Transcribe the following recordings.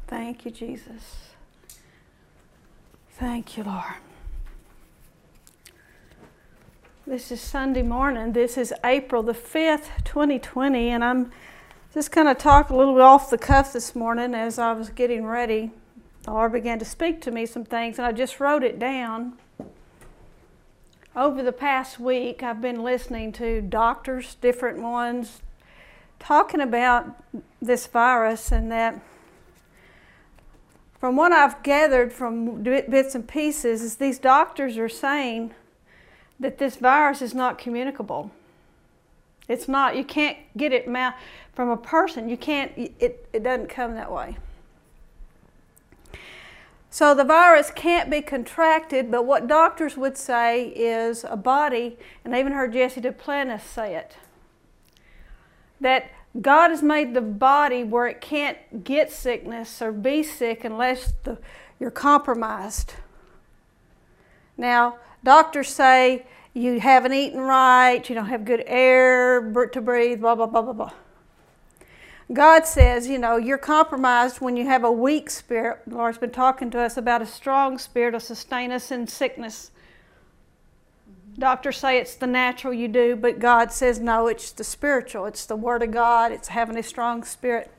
Thank you, Jesus. Thank you, Lord. This is Sunday morning. This is April the 5th, 2020, and I'm just going to talk a little bit off the cuff this morning as I was getting ready. The Lord began to speak to me some things, and I just wrote it down. Over the past week, I've been listening to doctors, different ones, talking about this virus, and that from what I've gathered from bits and pieces is these doctors are saying that this virus is not communicable. It's not. You can't get it from a person. You can't. It doesn't come that way. So the virus can't be contracted, but what doctors would say is a body, and I even heard Jesse Duplantis say it, that God has made the body where it can't get sickness or be sick unless you're compromised. Now, doctors say you haven't eaten right, you don't have good air to breathe, blah, blah, blah, blah, blah. God says, you're compromised when you have a weak spirit. The Lord's been talking to us about a strong spirit will sustain us in sickness. Doctors say it's the natural you do, but God says no, it's the spiritual. It's the Word of God. It's having a strong spirit.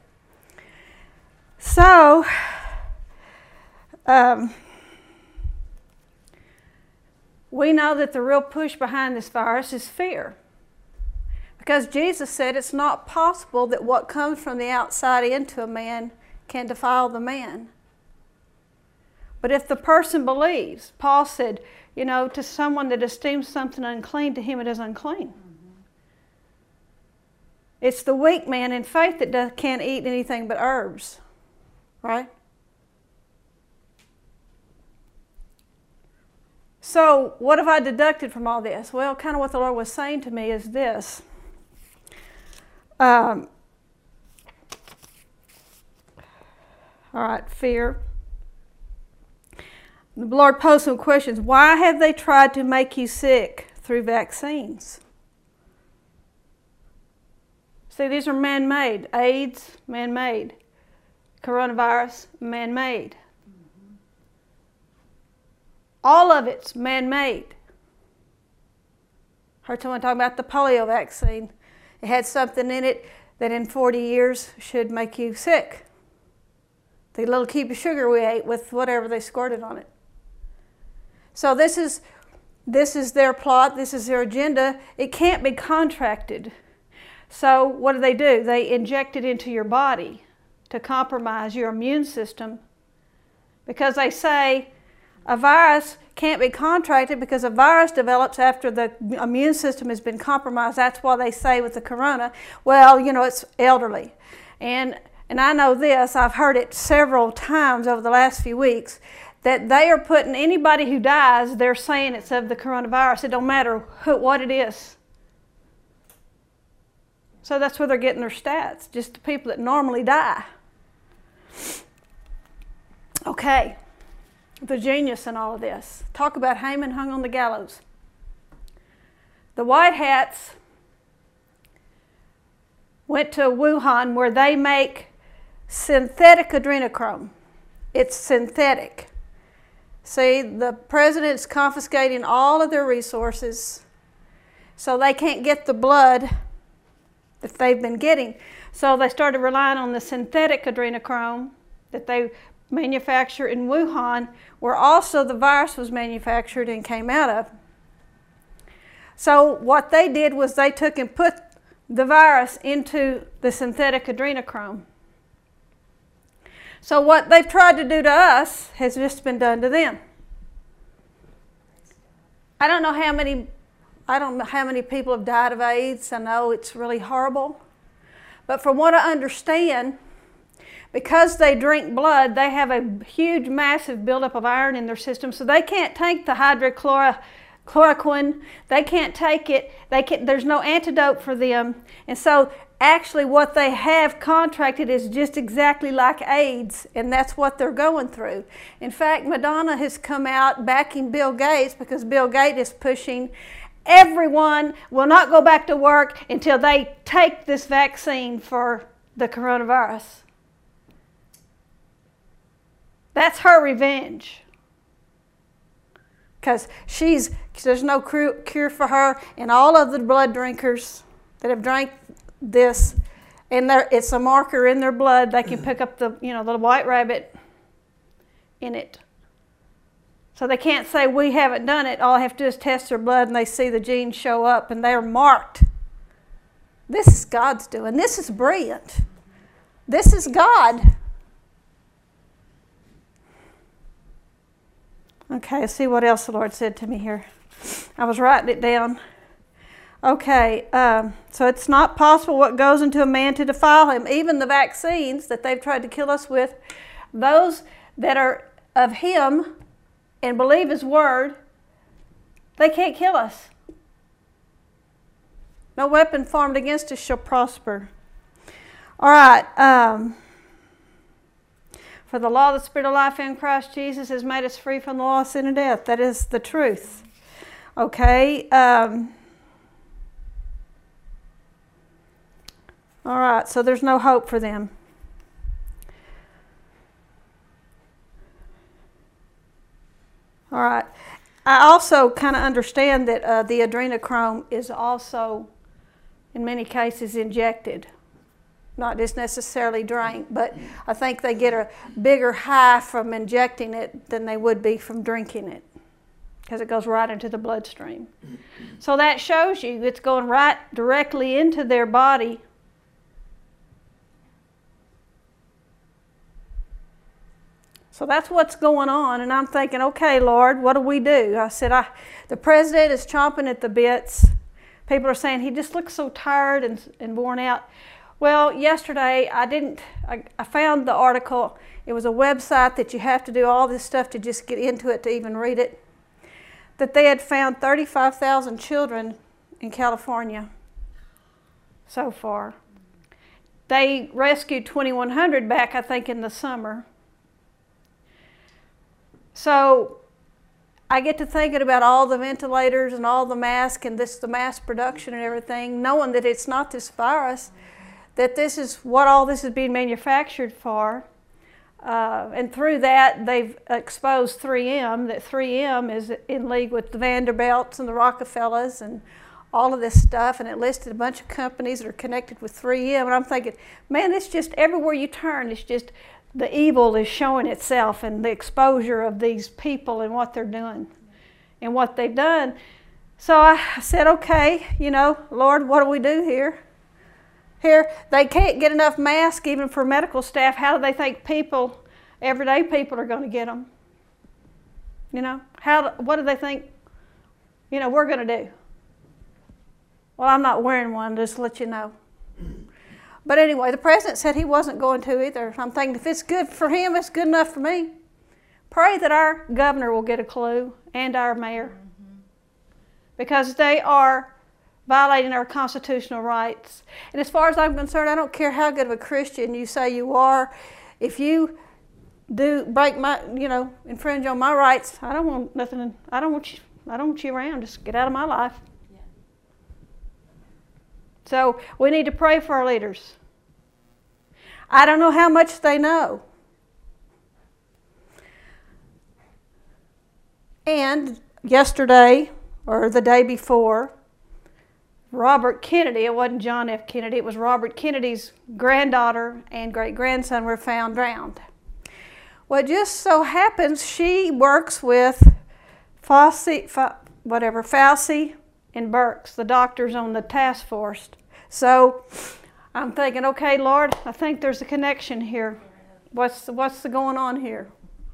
So, we know that the real push behind this virus is fear. Because Jesus said it's not possible that what comes from the outside into a man can defile the man. But if the person believes, Paul said, to someone that esteems something unclean, to him it is unclean. Mm-hmm. It's the weak man in faith that can't eat anything but herbs, right? So what have I deducted from all this? Well, kind of what the Lord was saying to me is this. All right, fear. The Lord posed some questions. Why have they tried to make you sick through vaccines? See, these are man-made. AIDS, man-made. Coronavirus, man-made. Mm-hmm. All of it's man-made. Heard someone talking about the polio vaccine. It had something in it that in 40 years should make you sick. The little cube of sugar we ate with whatever they squirted on it. So this is their plot, this is their agenda. It can't be contracted. So what do? They inject it into your body to compromise your immune system, because they say a virus can't be contracted because a virus develops after the immune system has been compromised. That's why they say with the corona, well, it's elderly. And I know this, I've heard it several times over the last few weeks, that they are putting anybody who dies, they're saying it's of the coronavirus. It don't matter what it is. So that's where they're getting their stats, just the people that normally die. Okay, the genius in all of this. Talk about Haman hung on the gallows. The White Hats went to Wuhan where they make synthetic adrenochrome. It's synthetic. See, the president's confiscating all of their resources so they can't get the blood that they've been getting. So they started relying on the synthetic adrenochrome that they manufacture in Wuhan, where also the virus was manufactured and came out of. So what they did was they took and put the virus into the synthetic adrenochrome. So what they've tried to do to us has just been done to them. I don't know how many people have died of AIDS. I know it's really horrible. But from what I understand, because they drink blood, they have a huge, massive buildup of iron in their system, so they can't take the hydrochloroquine. They can't take it. There's no antidote for them. And so actually what they have contracted is just exactly like AIDS, and that's what they're going through. In fact, Madonna has come out backing Bill Gates because Bill Gates is pushing everyone will not go back to work until they take this vaccine for the coronavirus. That's her revenge. Because there's no cure for her, and all of the blood drinkers that have drank this, and it's a marker in their blood. They can pick up the white rabbit in it. So they can't say we haven't done it. All I have to do is test their blood, and they see the genes show up, and they're marked. This is God's doing. This is brilliant. This is God. Okay, let's see what else the Lord said to me here. I was writing it down. Okay, so it's not possible what goes into a man to defile him. Even the vaccines that they've tried to kill us with, those that are of him and believe his word, they can't kill us. No weapon formed against us shall prosper. All right. For the law of the Spirit of life in Christ Jesus has made us free from the law of sin and death. That is the truth. Okay. All right. So there's no hope for them. All right. I also kind of understand that the adrenochrome is also, in many cases, injected. Not just necessarily drank, but I think they get a bigger high from injecting it than they would be from drinking it, because it goes right into the bloodstream. So that shows you it's going right directly into their body. So that's what's going on, and I'm thinking, okay, Lord, what do we do? I said, the president is chomping at the bits. People are saying he just looks so tired and worn out. Well, yesterday I found the article. It was a website that you have to do all this stuff to just get into it to even read it. That they had found 35,000 children in California so far. They rescued 2,100 back, I think, in the summer. So I get to thinking about all the ventilators and all the masks and the mass production and everything, knowing that it's not this virus, that this is what all this is being manufactured for. And through that, they've exposed 3M, that 3M is in league with the Vanderbilts and the Rockefellers and all of this stuff, and it listed a bunch of companies that are connected with 3M. And I'm thinking, man, it's just everywhere you turn, it's just the evil is showing itself, and the exposure of these people and what they're doing and what they've done. So I said, okay, Lord, what do we do here? Here, they can't get enough masks even for medical staff. How do they think everyday people are going to get them? What do they think, we're going to do? Well, I'm not wearing one, just to let you know. But anyway, the president said he wasn't going to either. I'm thinking, if it's good for him, it's good enough for me. Pray that our governor will get a clue, and our mayor. Because they are violating our constitutional rights. And as far as I'm concerned, I don't care how good of a Christian you say you are. If you do break infringe on my rights, I don't want nothing. I don't want you around. Just get out of my life. Yeah. So we need to pray for our leaders. I don't know how much they know. And yesterday, or the day before, Robert Kennedy, it wasn't John F. Kennedy, it was Robert Kennedy's granddaughter and great-grandson were found drowned. Well, it just so happens she works with Fauci and Birx, the doctors on the task force. So I'm thinking, okay, Lord, I think there's a connection here. What's going on here?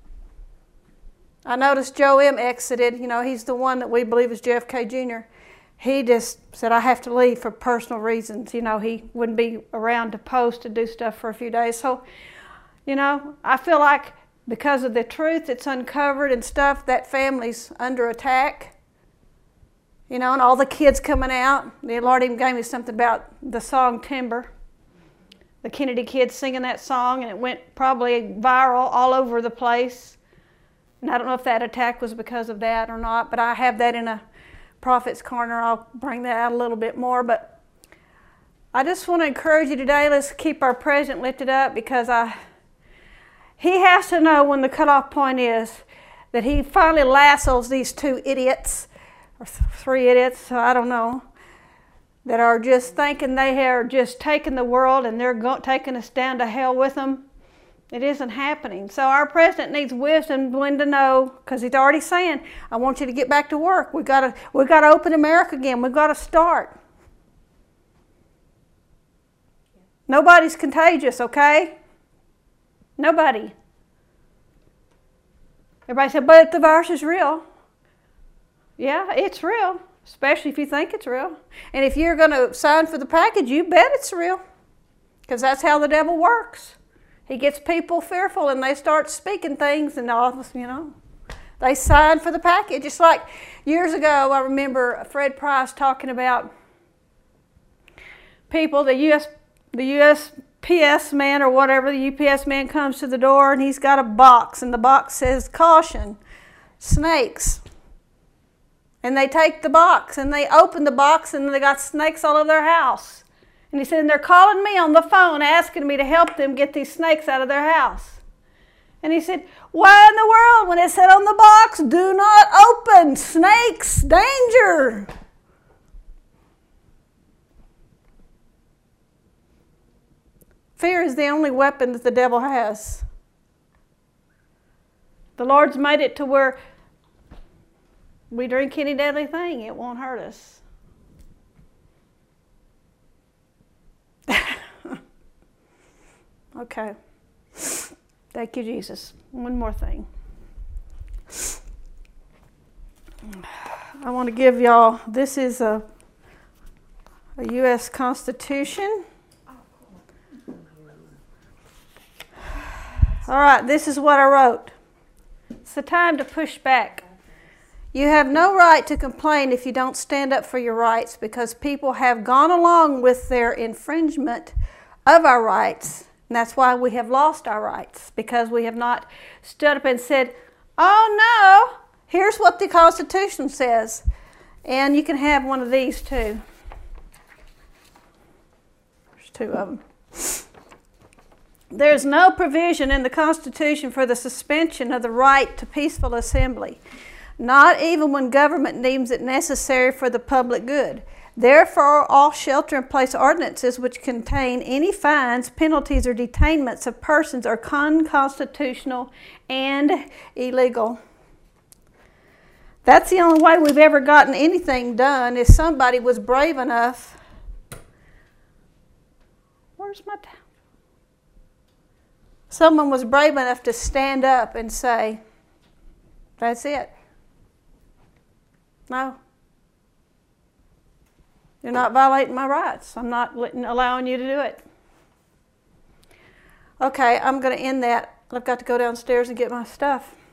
I noticed Joe M. exited. He's the one that we believe is JFK Jr. He just said, I have to leave for personal reasons. He wouldn't be around to post to do stuff for a few days. So, I feel like because of the truth that's uncovered and stuff, that family's under attack. And all the kids coming out. The Lord even gave me something about the song Timber. The Kennedy kids singing that song, and it went probably viral all over the place. And I don't know if that attack was because of that or not, but I have that in a Prophet's Corner. I'll bring that out a little bit more, but I just want to encourage you today, let's keep our president lifted up, because He has to know when the cutoff point is that he finally lassos these two idiots, or three idiots, I don't know, that are just thinking they are just taking the world and they're taking us down to hell with them. It isn't happening. So our president needs wisdom when to know, because he's already saying, I want you to get back to work. We've got to open America again. We've got to start. Nobody's contagious, okay? Nobody. Everybody said, but the virus is real. Yeah, it's real, especially if you think it's real. And if you're going to sign for the package, you bet it's real, because that's how the devil works. He gets people fearful and they start speaking things and all this, they sign for the package. It's like years ago, I remember Fred Price talking about people, the USPS man or whatever, the UPS man comes to the door and he's got a box and the box says, caution, snakes. And they take the box and they open the box and they got snakes all over their house. And he said, and they're calling me on the phone asking me to help them get these snakes out of their house. And he said, why in the world, when it said on the box, do not open, snakes, danger. Fear is the only weapon that the devil has. The Lord's made it to where we drink any deadly thing, it won't hurt us. Okay. Thank you, Jesus. One more thing. I want to give y'all, this is a U.S. Constitution. All right, this is what I wrote. It's the time to push back. You have no right to complain if you don't stand up for your rights, because people have gone along with their infringement of our rights. And that's why we have lost our rights, because we have not stood up and said, oh no, here's what the Constitution says. And you can have one of these too. There's two of them. There's no provision in the Constitution for the suspension of the right to peaceful assembly, not even when government deems it necessary for the public good. Therefore, all shelter-in-place ordinances which contain any fines, penalties, or detainments of persons are unconstitutional and illegal. That's the only way we've ever gotten anything done, is somebody was brave enough. Where's my time? Someone was brave enough to stand up and say, that's it. No. You're not violating my rights. I'm not allowing you to do it. Okay, I'm going to end that. I've got to go downstairs and get my stuff.